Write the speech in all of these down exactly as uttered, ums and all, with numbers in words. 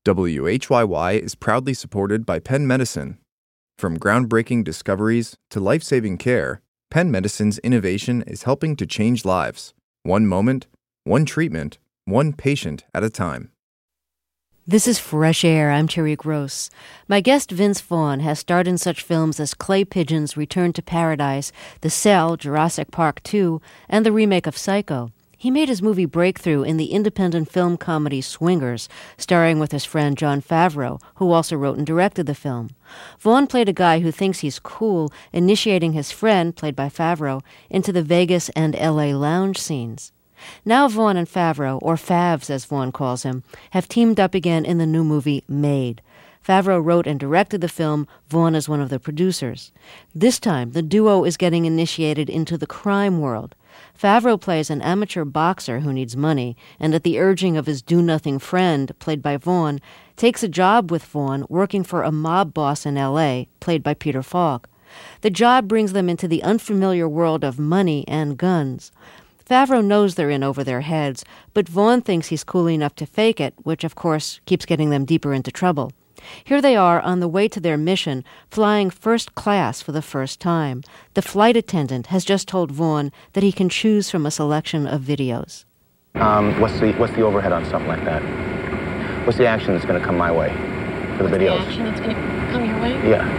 W H Y Y is proudly supported by Penn Medicine. From groundbreaking discoveries to life-saving care, Penn Medicine's innovation is helping to change lives, one moment, one treatment, one patient at a time. This is Fresh Air. I'm Terry Gross. My guest Vince Vaughn has starred in such films as Clay Pigeon's Return to Paradise, The Cell, Jurassic Park two, and the remake of Psycho. He made his movie breakthrough in the independent film comedy Swingers, starring with his friend Jon Favreau, who also wrote and directed the film. Vaughn played a guy who thinks he's cool, initiating his friend, played by Favreau, into the Vegas and L A lounge scenes. Now Vaughn and Favreau, or Favs as Vaughn calls him, have teamed up again in the new movie Made. Favreau wrote and directed the film. Vaughn is one of the producers. This time, the duo is getting initiated into the crime world. Favreau plays an amateur boxer who needs money, and at the urging of his do-nothing friend, played by Vaughn, takes a job with Vaughn working for a mob boss in L A, played by Peter Falk. The job brings them into the unfamiliar world of money and guns. Favreau knows they're in over their heads, but Vaughn thinks he's cool enough to fake it, which, of course, keeps getting them deeper into trouble. Here they are on the way to their mission, flying first class for the first time. The flight attendant has just told Vaughn that he can choose from a selection of videos. Um, what's the what's the overhead on something like that? What's the action that's going to come my way for the what's videos? The action that's going to come your way?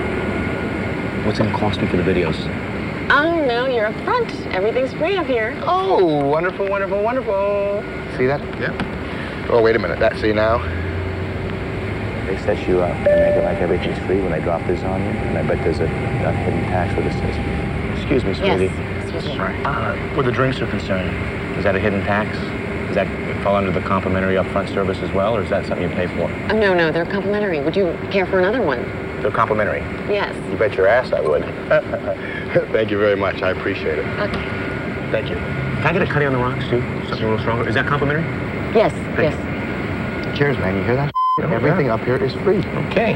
Yeah. What's it going to cost me for the videos? Oh, no, you're up front. Everything's free up here. Oh, wonderful, wonderful, wonderful. See that? Yeah. Oh, wait a minute. That see now? They set you up and make it like everything's free when they drop this on you, and I bet there's a, a hidden tax with this system. Excuse me, sweetie. Yes, excuse me. Sorry. Uh, where the drinks are concerned, is that a hidden tax? Does that fall under the complimentary upfront service as well, or is that something you pay for? Oh, no, no, they're complimentary. Would you care for another one? They're complimentary? Yes. You bet your ass I would. Thank you very much. I appreciate it. Okay. Thank you. Can I get a cutty on the rocks, too? Something a little stronger? Is that complimentary? Yes, Thank yes. you. Cheers, man. You hear that? Everything up here is free. Okay.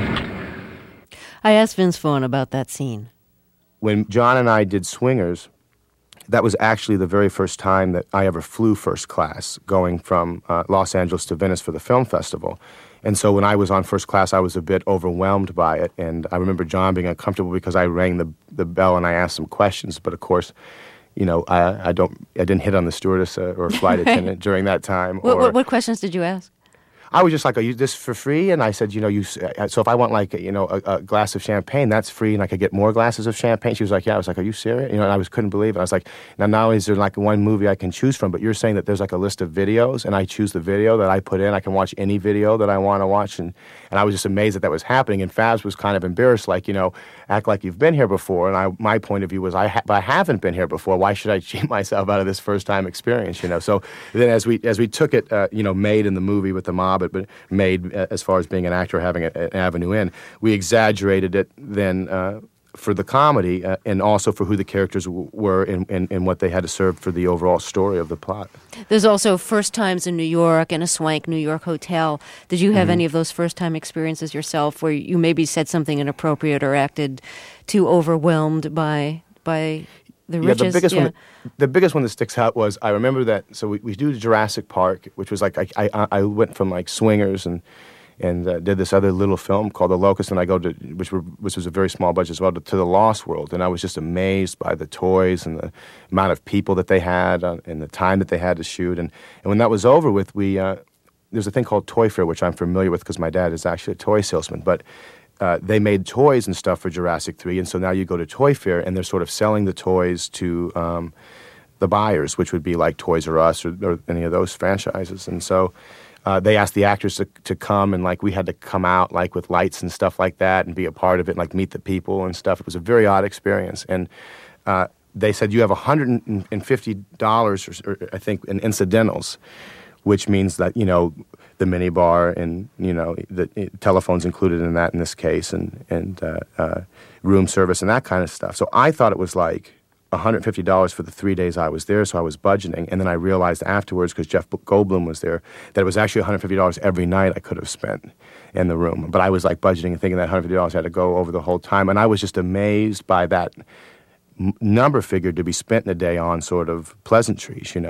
I asked Vince Vaughn about that scene. When John and I did Swingers, that was actually the very first time that I ever flew first class, going from uh, Los Angeles to Venice for the film festival. And so when I was on first class, I was a bit overwhelmed by it. And I remember John being uncomfortable because I rang the the bell and I asked some questions. But of course, you know, I, I don't, I didn't hit on the stewardess uh, or flight attendant during that time. What, or, what, what questions did you ask? I was just like, are you this for free? And I said, you know, you. So if I want like, you know, a, a glass of champagne, that's free, and I could get more glasses of champagne. She was like, yeah. I was like, are you serious? You know, and I was couldn't believe it. I was like, now not only is there like one movie I can choose from, but you're saying that there's like a list of videos, and I choose the video that I put in. I can watch any video that I want to watch, and and I was just amazed that that was happening. And Fabs was kind of embarrassed, like, you know, act like you've been here before. And I, my point of view was, I, ha- I haven't been here before. Why should I cheat myself out of this first time experience? You know. So then as we as we took it, uh, you know, made in the movie with the mob, but made. As far as being an actor, having a, an avenue in, we exaggerated it then uh, for the comedy uh, and also for who the characters w- were and, and, and what they had to serve for the overall story of the plot. There's also first times in New York and a swank New York hotel. Did you have Mm-hmm. any of those first time experiences yourself where you maybe said something inappropriate or acted too overwhelmed by by the Yeah, riches? the biggest yeah. one. The biggest one that sticks out was I remember that. So we, we do Jurassic Park, which was like I I, I went from like Swingers and and uh, did this other little film called The Locust, and I go to which were which was a very small budget as well to, to the Lost World, and I was just amazed by the toys and the amount of people that they had uh, and the time that they had to shoot. And and when that was over with, we uh, there's a thing called Toy Fair, which I'm familiar with because my dad is actually a toy salesman, but. Uh, they made toys and stuff for Jurassic three, and so now you go to Toy Fair, and they're sort of selling the toys to um, the buyers, which would be like Toys R Us or, or any of those franchises. And so uh, they asked the actors to, to come, and like we had to come out like with lights and stuff like that and be a part of it, and like meet the people and stuff. It was a very odd experience. And uh, they said, you have one hundred fifty dollars, or, or I think, in incidentals, which means that, you know, the minibar and, you know, the telephone's included in that in this case, and, and uh, uh, room service and that kind of stuff. So I thought it was like one hundred fifty dollars for the three days I was there, so I was budgeting. And then I realized afterwards, because Jeff Goldblum was there, that it was actually one hundred fifty dollars every night I could have spent in the room. But I was like budgeting and thinking that one hundred fifty dollars had to go over the whole time. And I was just amazed by that m- number figure to be spent in a day on sort of pleasantries, you know.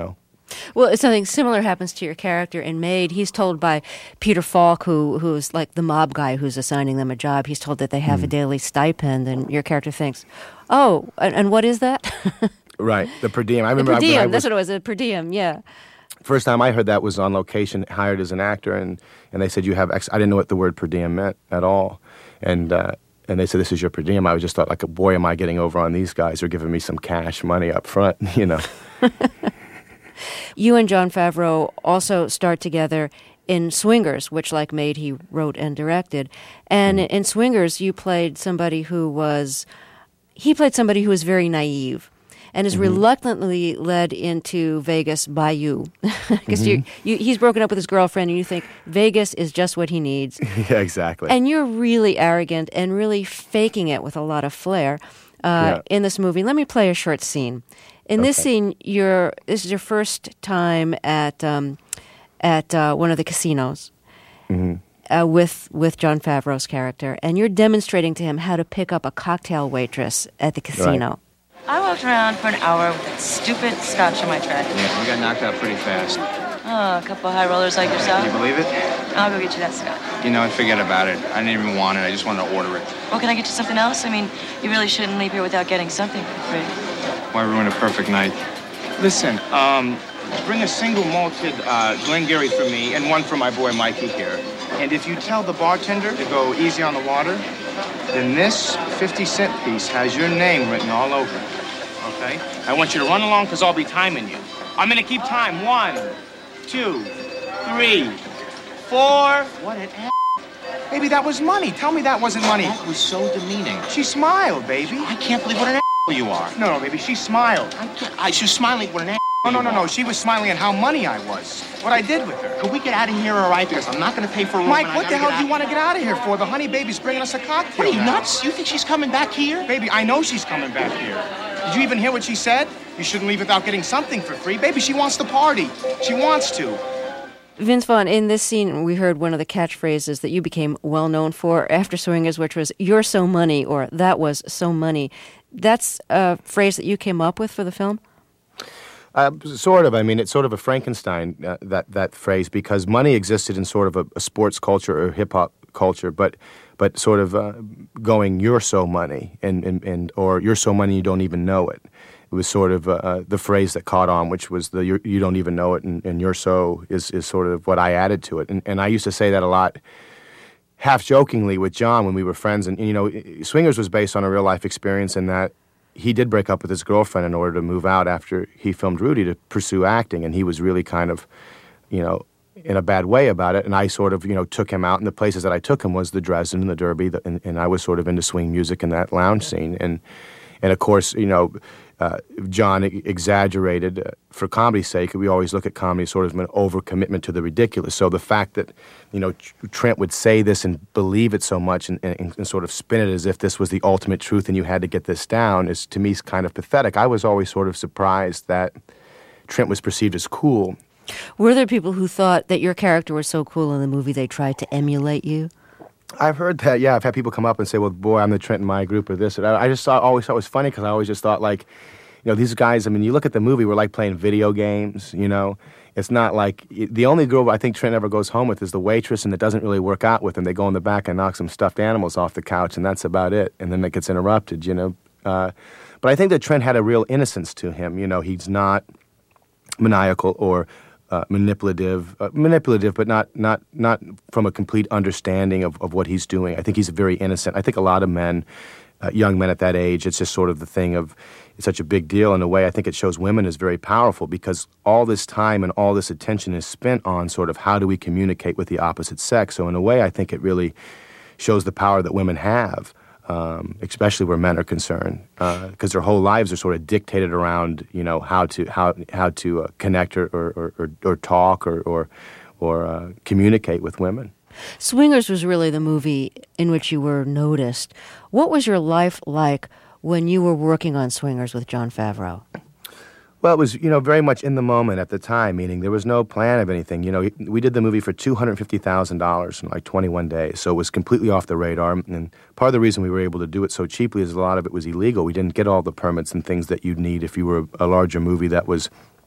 Well, something similar happens to your character in Maid. He's told by Peter Falk, who who's like the mob guy who's assigning them a job, he's told that they have mm. a daily stipend, and your character thinks, oh, and, and what is that? Right, the per diem. I remember the per diem, I, I was, that's what it was, a per diem, yeah. First time I heard that was on location, hired as an actor, and, and they said, you have X. I didn't know what the word per diem meant at all. And uh, and they said, this is your per diem. I just thought, like, boy, am I getting over on these guys. They're giving me some cash money up front, you know. You and Jon Favreau also start together in Swingers, which, like Maid, he wrote and directed. And mm. in Swingers, you played somebody who was, he played somebody who was very naive and is mm-hmm. reluctantly led into Vegas by you. Because mm-hmm. you, he's broken up with his girlfriend, and you think Vegas is just what he needs. Yeah, exactly. And you're really arrogant and really faking it with a lot of flair uh, yeah. in this movie. Let me play a short scene. In okay. this scene, you're, this is your first time at um, at uh, one of the casinos mm-hmm. uh, with with Jon Favreau's character, and you're demonstrating to him how to pick up a cocktail waitress at the casino. Right. I walked around for an hour with that stupid scotch on my track. Yeah, we got knocked out pretty fast. Oh, a couple of high rollers like yourself. Can you believe it? I'll go get you that scotch. You know, forget about it. I didn't even want it. I just wanted to order it. Well, can I get you something else? I mean, you really shouldn't leave here without getting something for free. Why ruin a perfect night? Listen, um, bring a single malted uh, Glengarry for me and one for my boy Mikey here. And if you tell the bartender to go easy on the water, then this fifty cent piece has your name written all over it. Okay? I want you to run along because I'll be timing you. I'm going to keep time. One, two, three, four. What an ass. Baby, that was money. Tell me that wasn't money. That was so demeaning. She smiled, baby. I can't believe what an ass you are. No, no, baby, she smiled. I can't. I, she was smiling what an ass No, no, no, no. She was smiling at how money I was. What I did with her. Could we get out of here all right? Because I'm not going to pay for a room. Mike, what the hell do you want to get out of here for? The honey baby's bringing us a cocktail. What are you, now. nuts? You think she's coming back here? Baby, I know she's coming back here. Did you even hear what she said? You shouldn't leave without getting something for free. Baby, she wants to party. She wants to. Vince Vaughn, in this scene, we heard one of the catchphrases that you became well known for after Swingers, which was, "You're so money," or "That was so money." That's a phrase that you came up with for the film? Uh, sort of. I mean, it's sort of a Frankenstein, uh, that, that phrase, because money existed in sort of a, a sports culture or hip-hop culture, but but sort of uh, going, "You're so money," and, and, and or "You're so money you don't even know it." It was sort of uh, the phrase that caught on, which was the "you don't even know it," and, and "you're so" is, is sort of what I added to it. And, and I used to say that a lot, half jokingly, with John when we were friends. And, and, you know, Swingers was based on a real-life experience in that he did break up with his girlfriend in order to move out after he filmed Rudy to pursue acting. And he was really kind of, you know, in a bad way about it. And I sort of, you know, took him out. And the places that I took him was the Dresden and the Derby. The, and, and I was sort of into swing music and that lounge scene. And, and of course, you know... Uh, John exaggerated uh, for comedy's sake. We always look at comedy sort of as an overcommitment to the ridiculous. So the fact that, you know, Trent would say this and believe it so much and, and, and sort of spin it as if this was the ultimate truth and you had to get this down is, to me, kind of pathetic. I was always sort of surprised that Trent was perceived as cool. Were there people who thought that your character was so cool in the movie they tried to emulate you? I've heard that, yeah. I've had people come up and say, well, boy, I'm the Trent in my group or this. And I, I just thought, always thought it was funny because I always just thought, like, you know, these guys, I mean, you look at the movie, we're like playing video games, you know. It's not like, the only girl I think Trent ever goes home with is the waitress, and it doesn't really work out with him. They go in the back and knock some stuffed animals off the couch, and that's about it. And then it gets interrupted, you know. Uh, but I think that Trent had a real innocence to him. You know, he's not maniacal or... Uh, manipulative, uh, manipulative, but not not not from a complete understanding of, of what he's doing. I think he's very innocent. I think a lot of men, uh, young men at that age, it's just sort of the thing of it's such a big deal. In a way, I think it shows women is very powerful because all this time and all this attention is spent on sort of how do we communicate with the opposite sex. So in a way, I think it really shows the power that women have. Um, especially where men are concerned, because uh, their whole lives are sort of dictated around, you know, how to how how to uh, connect or or, or, or talk or or, or uh, communicate with women. Swingers was really the movie in which you were noticed. What was your life like when you were working on Swingers with Jon Favreau? Well, it was, you know, very much in the moment at the time, meaning there was no plan of anything. You know, we did the movie for two hundred fifty thousand dollars in like twenty-one days, so it was completely off the radar. And part of the reason we were able to do it so cheaply is a lot of it was illegal. We didn't get all the permits and things that you'd need if you were a larger movie that was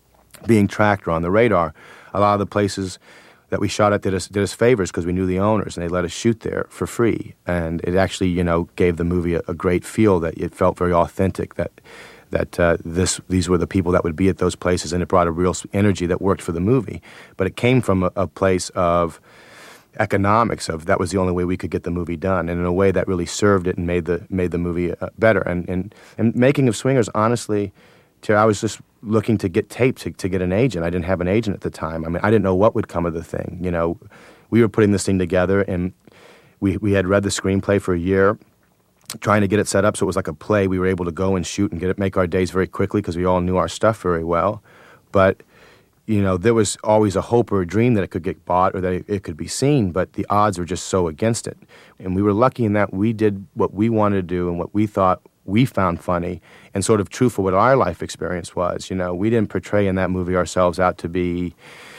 being tracked or on the radar. A lot of the places that we shot at did us, did us favors because we knew the owners, and they let us shoot there for free. And it actually, you know, gave the movie a, a great feel, that it felt very authentic, that that uh, this these were the people that would be at those places, and it brought a real energy that worked for the movie. But it came from a, a place of economics, of that was the only way we could get the movie done, and in a way that really served it and made the made the movie uh, better. And, and and Making of Swingers, honestly, Terry, I was just looking to get tape to, to get an agent. I didn't have an agent at the time. I mean, I didn't know what would come of the thing. You know, we were putting this thing together, and we we had read the screenplay for a year, trying to get it set up so it was like a play. We were able to go and shoot and get it, make our days very quickly because we all knew our stuff very well. But, you know, there was always a hope or a dream that it could get bought or that it, it could be seen, but the odds were just so against it. And we were lucky in that we did what we wanted to do and what we thought we found funny and sort of true for what our life experience was. You know, we didn't portray in that movie ourselves out to be,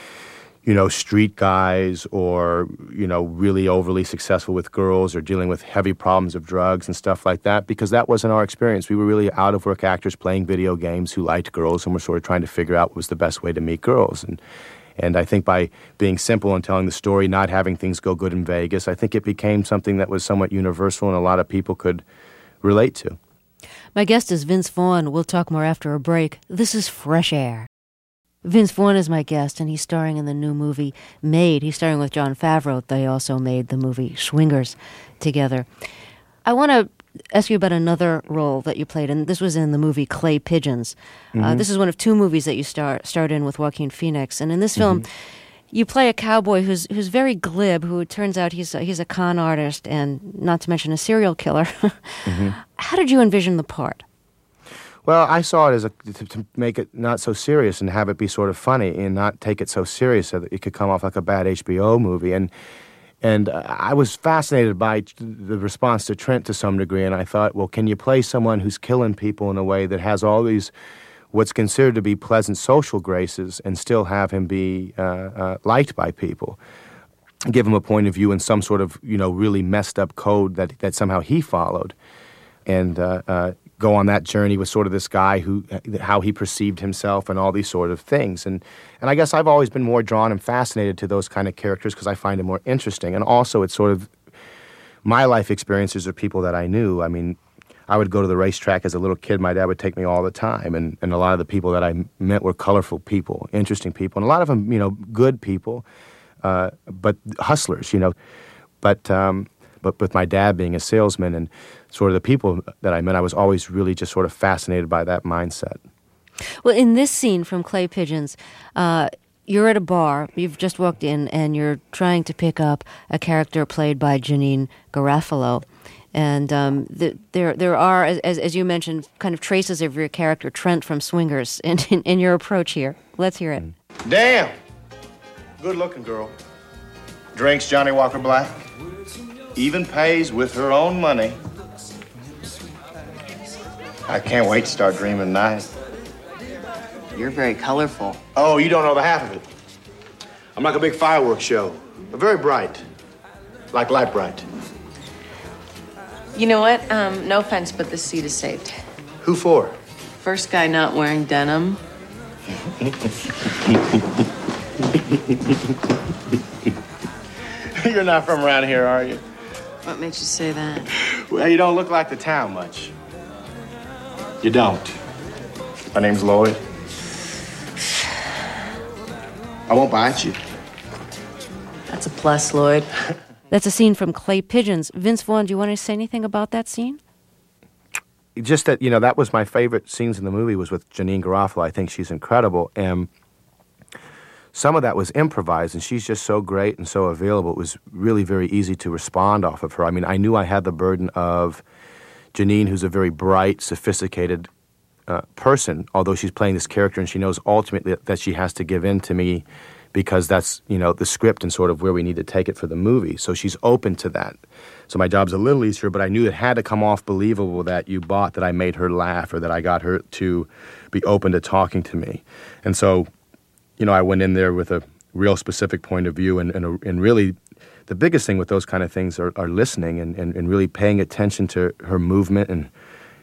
you know, street guys or, you know, really overly successful with girls or dealing with heavy problems of drugs and stuff like that, because that wasn't our experience. We were really out-of-work actors playing video games who liked girls and were sort of trying to figure out what was the best way to meet girls. And and I think by being simple and telling the story, not having things go good in Vegas, I think it became something that was somewhat universal and a lot of people could relate to. My guest is Vince Vaughn. We'll talk more after a break. This is Fresh Air. Vince Vaughn is my guest, and he's starring in the new movie Made. He's starring with Jon Favreau. They also made the movie Swingers together. I want to ask you about another role that you played, and this was in the movie Clay Pigeons. Mm-hmm. Uh, this is one of two movies that you star starred in with Joaquin Phoenix. And in this film, mm-hmm. you play a cowboy who's who's very glib, who it turns out he's a, he's a con artist and not to mention a serial killer. mm-hmm. How did you envision the part? Well, I saw it as a to, to make it not so serious and have it be sort of funny and not take it so serious so that it could come off like a bad H B O movie. And and uh, I was fascinated by the response to Trent to some degree, and I thought, well, can you play someone who's killing people in a way that has all these what's considered to be pleasant social graces and still have him be uh, uh, liked by people? Give him a point of view in some sort of, you know, really messed up code that, that somehow he followed. And uh, uh, go on that journey with sort of this guy who, how he perceived himself and all these sort of things. And and I guess I've always been more drawn and fascinated to those kind of characters because I find it more interesting. And also it's sort of, my life experiences are people that I knew. I mean, I would go to the racetrack as a little kid. My dad would take me all the time. And, and a lot of the people that I met were colorful people, interesting people. And a lot of them, you know, good people, uh, but hustlers, you know. But... Um, But with my dad being a salesman and sort of the people that I met, I was always really just sort of fascinated by that mindset. Well, in this scene from Clay Pigeons, uh, you're at a bar, you've just walked in, and you're trying to pick up a character played by Janeane Garofalo. And um, the, there there are, as, as you mentioned, kind of traces of your character, Trent from Swingers, in, in, in your approach here. Let's hear it. Damn! Good-looking girl. Drinks Johnny Walker Black. Even pays with her own money. I can't wait to start dreaming tonight. You're very colorful. Oh, you don't know the half of it. I'm like a big fireworks show, but very bright, like light bright. You know what? Um, no offense, but this seat is saved. Who for? First guy not wearing denim. You're not from around here, are you? What makes you say that? Well, you don't look like the town much. You don't. My name's Lloyd. I won't bite you. That's a plus, Lloyd. That's a scene from Clay Pigeons. Vince Vaughn, do you want to say anything about that scene? Just that, you know, that was my favorite scenes in the movie was with Janeane Garofalo. I think she's incredible. And some of that was improvised, and she's just so great and so available. It was really very easy to respond off of her. I mean, I knew I had the burden of Janeane, who's a very bright, sophisticated uh, person, although she's playing this character, and she knows ultimately that she has to give in to me because that's, you know, the script and sort of where we need to take it for the movie. So she's open to that. So my job's a little easier, but I knew it had to come off believable that you bought that I made her laugh or that I got her to be open to talking to me. And so, you know, I went in there with a real specific point of view, and and, a, and really the biggest thing with those kind of things are, are listening and, and, and really paying attention to her movement and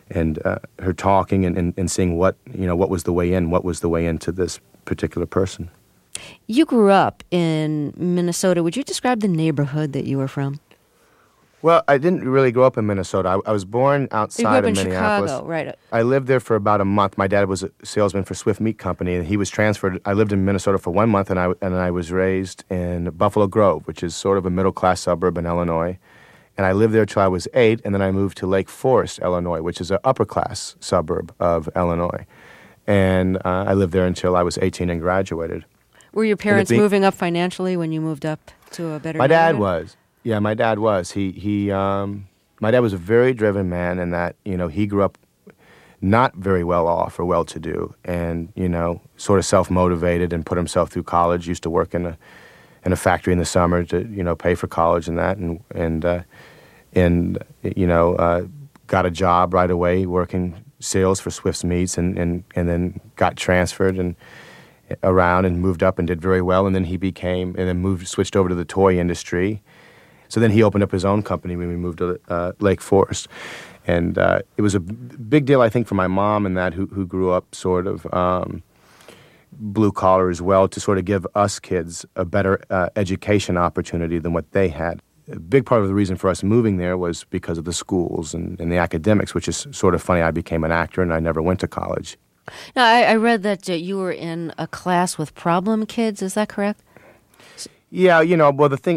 and uh, her talking and, and, and seeing what, you know, what was the way in, what was the way into this particular person. You grew up in Minnesota. Would you describe the neighborhood that you were from? Well, I didn't really grow up in Minnesota. I, I was born outside you grew up of in Minneapolis. Chicago, right? I lived there for about a month. My dad was a salesman for Swift Meat Company, and he was transferred. I lived in Minnesota for one month, and I and I was raised in Buffalo Grove, which is sort of a middle-class suburb in Illinois. And I lived there till I was eight, and then I moved to Lake Forest, Illinois, which is an upper-class suburb of Illinois. And uh, I lived there until I was eighteen and graduated. Were your parents be- moving up financially when you moved up to a better My dad neighborhood? was. Yeah, my dad was. He he. Um, my dad was a very driven man, in that, you know, he grew up not very well off or well-to-do, and, you know, sort of self-motivated and put himself through college. Used to work in a in a factory in the summer to, you know, pay for college and that, and and uh, and you know, uh, got a job right away working sales for Swift's Meats, and, and, and then got transferred and around and moved up and did very well, and then he became and then moved switched over to the toy industry. So then he opened up his own company when we moved to uh, Lake Forest. And uh, it was a b- big deal, I think, for my mom and that, who, who grew up sort of um, blue-collar as well, to sort of give us kids a better uh, education opportunity than what they had. A big part of the reason for us moving there was because of the schools and, and the academics, which is sort of funny. I became an actor, and I never went to college. Now, I, I read that uh, you were in a class with problem kids. Is that correct? Yeah, you know, well, the thing,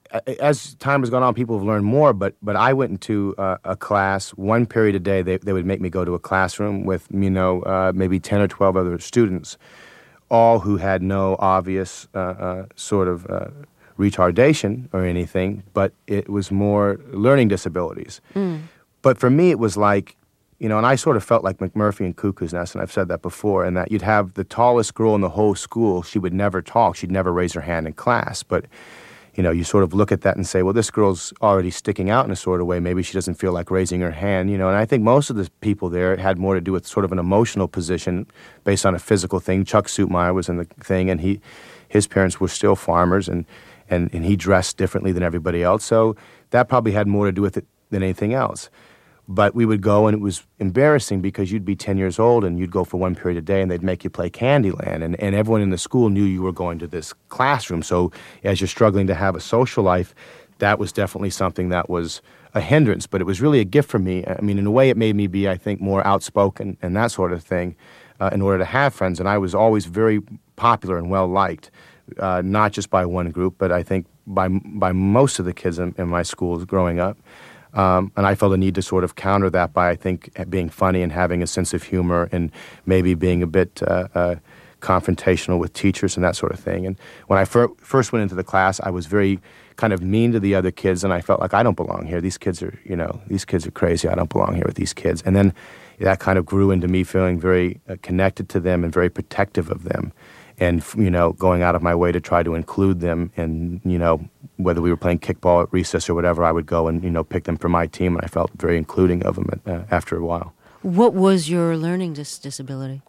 as time has gone on, people have learned more, but but I went into uh, a class, one period a day, they, they would make me go to a classroom with, you know, uh, maybe ten or twelve other students, all who had no obvious uh, uh, sort of uh, retardation or anything, but it was more learning disabilities. Mm. But for me, it was like, you know, and I sort of felt like McMurphy and Cuckoo's Nest, and I've said that before, and that you'd have the tallest girl in the whole school. She would never talk. She'd never raise her hand in class. But, you know, you sort of look at that and say, well, this girl's already sticking out in a sort of way. Maybe she doesn't feel like raising her hand, you know. And I think most of the people there had more to do with sort of an emotional position based on a physical thing. Chuck Sutmeyer was in the thing, and he, his parents were still farmers, and, and, and he dressed differently than everybody else. So that probably had more to do with it than anything else. But we would go, and it was embarrassing because you'd be ten years old, and you'd go for one period a day, and they'd make you play Candyland. And, and everyone in the school knew you were going to this classroom. So as you're struggling to have a social life, that was definitely something that was a hindrance. But it was really a gift for me. I mean, in a way, it made me be, I think, more outspoken and that sort of thing uh, in order to have friends. And I was always very popular and well-liked, uh, not just by one group, but I think by, by most of the kids in, in my schools growing up. Um, and I felt a need to sort of counter that by, I think, being funny and having a sense of humor and maybe being a bit uh, uh, confrontational with teachers and that sort of thing. And when I fir- first went into the class, I was very kind of mean to the other kids, and I felt like I don't belong here. These kids are, you know, these kids are crazy. I don't belong here with these kids. And then that kind of grew into me feeling very uh, connected to them and very protective of them. And, you know, going out of my way to try to include them, and, you know, whether we were playing kickball at recess or whatever, I would go and, you know, pick them for my team, and I felt very including of them uh, after a while. What was your learning dis- disability?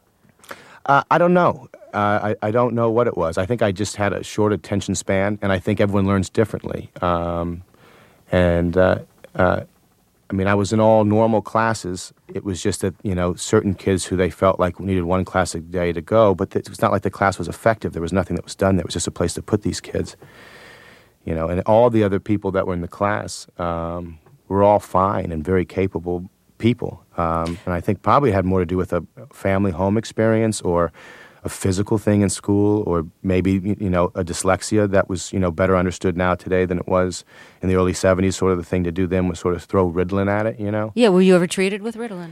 Uh, I don't know. Uh, I, I don't know what it was. I think I just had a short attention span, and I think everyone learns differently. Um, and, uh, uh, I mean, I was in all normal classes. It was just that, you know, certain kids who they felt like needed one class a day to go, but it was not like the class was effective. There was nothing that was done there. It was just a place to put these kids. You know, and all the other people that were in the class um, were all fine and very capable people. Um, and I think probably it had more to do with a family home experience or a physical thing in school, or maybe, you know, a dyslexia that was, you know, better understood now today than it was in the early seventies. Sort of the thing to do then was sort of throw Ritalin at it, you know? Yeah, were you ever treated with Ritalin?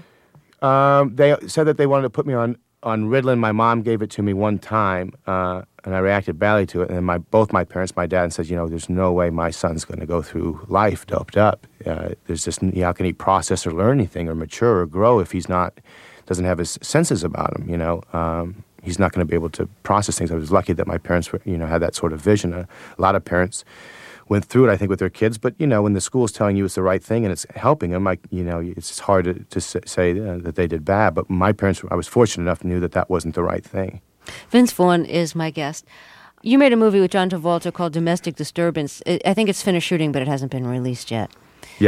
Um, they said that they wanted to put me on, on Ritalin. My mom gave it to me one time, uh, and I reacted badly to it. And my both my parents, my dad, said, you know, there's no way my son's going to go through life doped up. Uh, there's just, you know, how can he process or learn anything or mature or grow if he's not, doesn't have his senses about him, you know? Um, he's not going to be able to process things. I was lucky that my parents were, you know, had that sort of vision. A, a lot of parents went through it, I think, with their kids. But, you know, when the school's telling you it's the right thing and it's helping them, like, you know, it's hard to, to say uh, that they did bad. But my parents, I was fortunate enough to knew that that wasn't the right thing. Vince Vaughn is my guest. You made a movie with John Travolta called Domestic Disturbance. I think it's finished shooting, but it hasn't been released yet. Yes.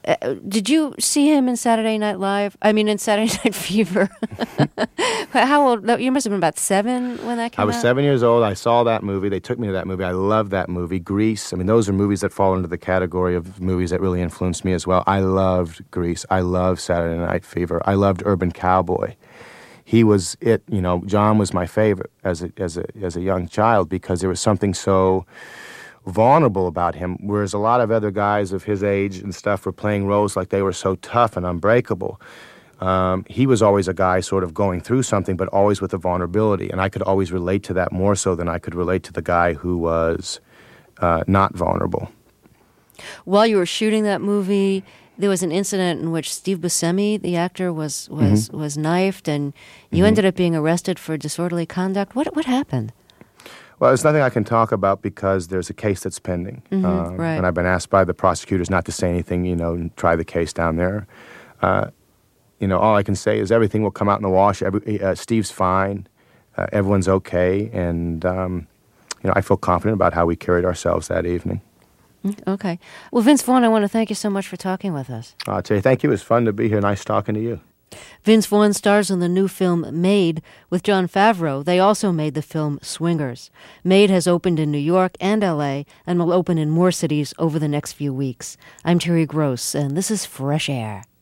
Uh, did you see him in Saturday Night Live? I mean, in Saturday Night Fever. How old? No, you must have been about seven when that came out? I was out? seven years old. I saw that movie. They took me to that movie. I loved that movie. Grease. I mean, those are movies that fall into the category of movies that really influenced me as well. I loved Grease. I loved Saturday Night Fever. I loved Urban Cowboy. He was it. You know, John was my favorite as a as a as a young child because there was something so vulnerable about him, whereas a lot of other guys of his age and stuff were playing roles like they were so tough and unbreakable. Um, he was always a guy sort of going through something, but always with a vulnerability, and I could always relate to that more so than I could relate to the guy who was uh, not vulnerable. While you were shooting that movie, there was an incident in which Steve Buscemi, the actor, was was, mm-hmm. was knifed, and you mm-hmm. ended up being arrested for disorderly conduct. What what happened? Well, it's nothing I can talk about because there's a case that's pending. Mm-hmm, um, right. And I've been asked by the prosecutors not to say anything, you know, and try the case down there. Uh, you know, all I can say is everything will come out in the wash. Every, uh, Steve's fine. Uh, everyone's okay. And, um, you know, I feel confident about how we carried ourselves that evening. Okay. Well, Vince Vaughn, I want to thank you so much for talking with us. I'll tell you, thank you. It was fun to be here. Nice talking to you. Vince Vaughn stars in the new film Made with Jon Favreau. They also made the film Swingers. Made has opened in New York and L A and will open in more cities over the next few weeks. I'm Terry Gross, and this is Fresh Air.